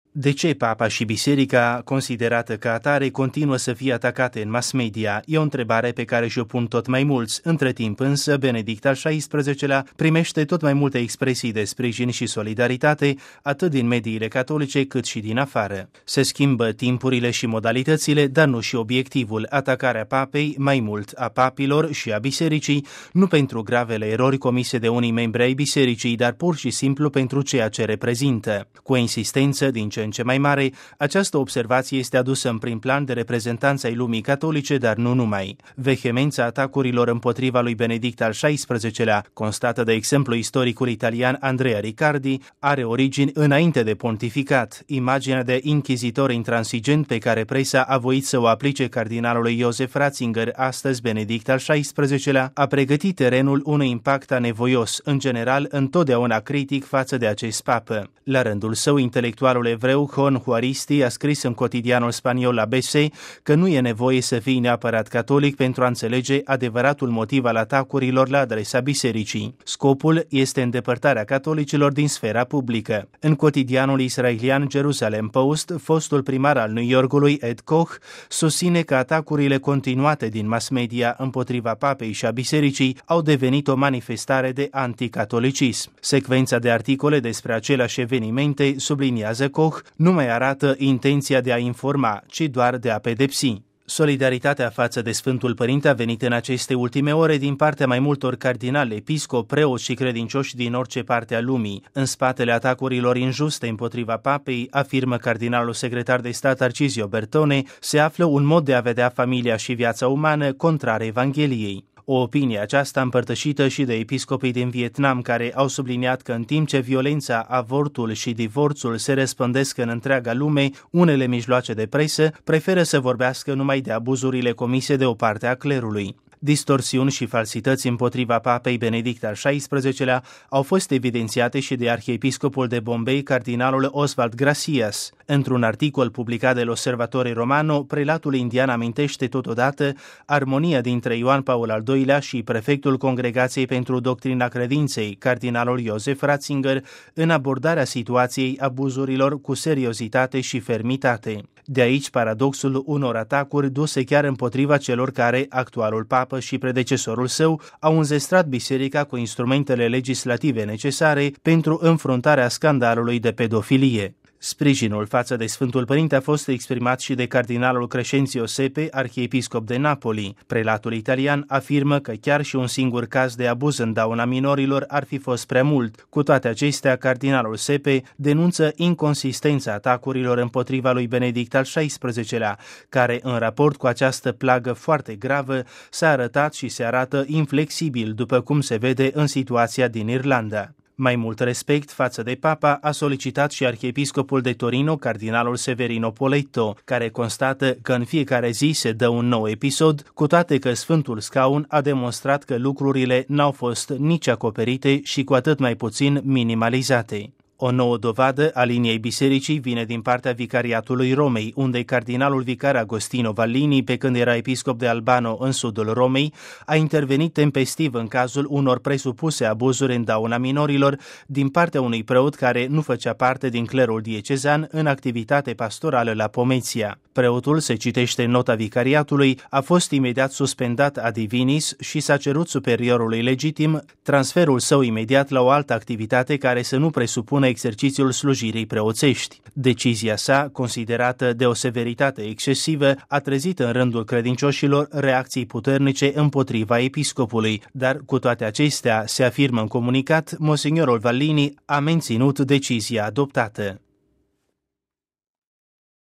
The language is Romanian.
De ce Papa și Biserica, considerată ca atare, continuă să fie atacate în mass media? E o întrebare pe care și-o pun tot mai mulți. Între timp însă, Benedict al XVI-lea primește tot mai multe expresii de sprijin și solidaritate, atât din mediile catolice cât și din afară. Se schimbă timpurile și modalitățile, dar nu și obiectivul, atacarea papei, mai mult a papilor și a bisericii, nu pentru gravele erori comise de unii membri ai bisericii, dar pur și simplu pentru ceea ce reprezintă. Cu o insistență din ce în ce mai mare, această observație este adusă în prim plan de reprezentanța ai lumii catolice, dar nu numai. Vehemența atacurilor împotriva lui Benedict al XVI-lea, constată de exemplu istoricul italian Andrea Riccardi, are origini înainte de pontificat. Imaginea de inchizitor intransigent pe care presa a voit să o aplice cardinalului Josef Ratzinger, astăzi Benedict al XVI-lea, a pregătit terenul unui impact anevoios, în general întotdeauna critic față de acest papă. La rândul său, intelectualul evreu Jon Juaristi a scris în cotidianul spaniol ABC că nu e nevoie să fii neapărat catolic pentru a înțelege adevăratul motiv al atacurilor la adresa bisericii. Scopul este îndepărtarea catolicilor din sfera publică. În cotidianul israelian Jerusalem Post, fostul primar al New Yorkului Ed Koch susține că atacurile continuate din mass media împotriva papei și a bisericii au devenit o manifestare de anticatolicism. Secvența de articole despre aceleași evenimente, subliniază Koch, nu mai arată intenția de a informa, ci doar de a pedepsi. Solidaritatea față de Sfântul Părinte a venit în aceste ultime ore din partea mai multor cardinali, episcopi, preoți și credincioși din orice parte a lumii. În spatele atacurilor injuste împotriva papei, afirmă cardinalul secretar de stat Arcisio Bertone, se află un mod de a vedea familia și viața umană contrar Evangheliei. O opinie aceasta împărtășită și de episcopii din Vietnam, care au subliniat că în timp ce violența, avortul și divorțul se răspândesc în întreaga lume, unele mijloace de presă preferă să vorbească numai de abuzurile comise de o parte a clerului. Distorsiuni și falsități împotriva papei Benedict al XVI-lea au fost evidențiate și de arhiepiscopul de Bombay, cardinalul Oswald Gracias. Într-un articol publicat de l'Osservatore Romano, prelatul indian amintește totodată armonia dintre Ioan Paul al II-lea și prefectul Congregației pentru Doctrina Credinței, cardinalul Josef Ratzinger, în abordarea situației abuzurilor cu seriozitate și fermitate. De aici paradoxul unor atacuri duse chiar împotriva celor care, actualul papă și predecesorul său, au înzestrat biserica cu instrumentele legislative necesare pentru înfruntarea scandalului de pedofilie. Sprijinul față de Sfântul Părinte a fost exprimat și de cardinalul Crescenzio Sepe, arhiepiscop de Napoli. Prelatul italian afirmă că chiar și un singur caz de abuz în dauna minorilor ar fi fost prea mult. Cu toate acestea, cardinalul Sepe denunță inconsistența atacurilor împotriva lui Benedict al XVI-lea, care, în raport cu această plagă foarte gravă, s-a arătat și se arată inflexibil, după cum se vede în situația din Irlanda. Mai mult respect față de papa a solicitat și arhiepiscopul de Torino, cardinalul Severino Poletto, care constată că în fiecare zi se dă un nou episod, cu toate că Sfântul Scaun a demonstrat că lucrurile n-au fost nici acoperite și cu atât mai puțin minimalizate. O nouă dovadă a liniei bisericii vine din partea vicariatului Romei, unde cardinalul vicar Agostino Vallini, pe când era episcop de Albano în sudul Romei, a intervenit tempestiv în cazul unor presupuse abuzuri în dauna minorilor din partea unui preot care nu făcea parte din clerul diecezan în activitate pastorală la Pomezia. Preotul, se citește în nota vicariatului, a fost imediat suspendat ad divinis și s-a cerut superiorului legitim transferul său imediat la o altă activitate care să nu presupună exercițiul slujirii preoțești. Decizia sa, considerată de o severitate excesivă, a trezit în rândul credincioșilor reacții puternice împotriva episcopului, dar cu toate acestea, se afirmă în comunicat, monsignorul Vallini a menținut decizia adoptată.